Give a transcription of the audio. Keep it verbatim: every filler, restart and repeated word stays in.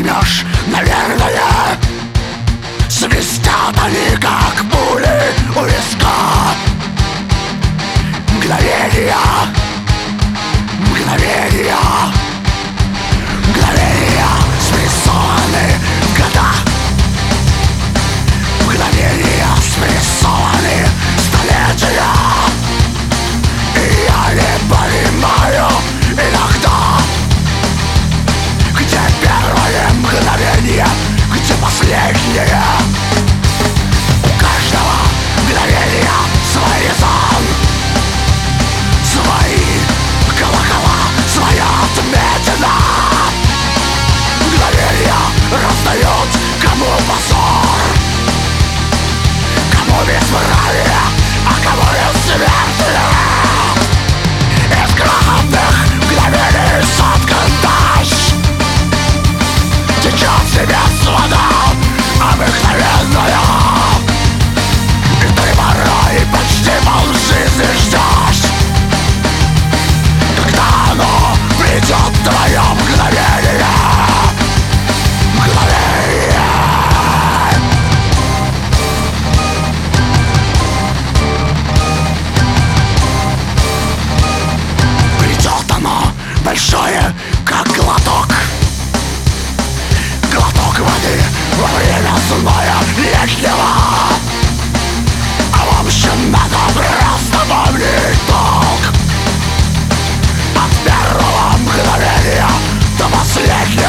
поймешь, наверное. Свистят они, как пули у виска. Мгновения, мгновения, мгновения спрессованы в года. Мгновения спрессованы столетия. И я не понимаю иногда, где первое мгновение, где последнее. У каждого мгновения свой резон, свои колокола, своя отметина. Мгновения раздают кому позор, кому бесправие, а кому бессмертие. Из громадных мгновений соткан дождь, течет с небес вода обыкновенная. И ты порой почти полжизни ждешь, когда оно придет, твое мгновение. Мгновение. Придет оно большое, как глоток. Глоток воды во время зноя летнего. А в общем, надо просто помнить долг. От первого мгновения до последнего.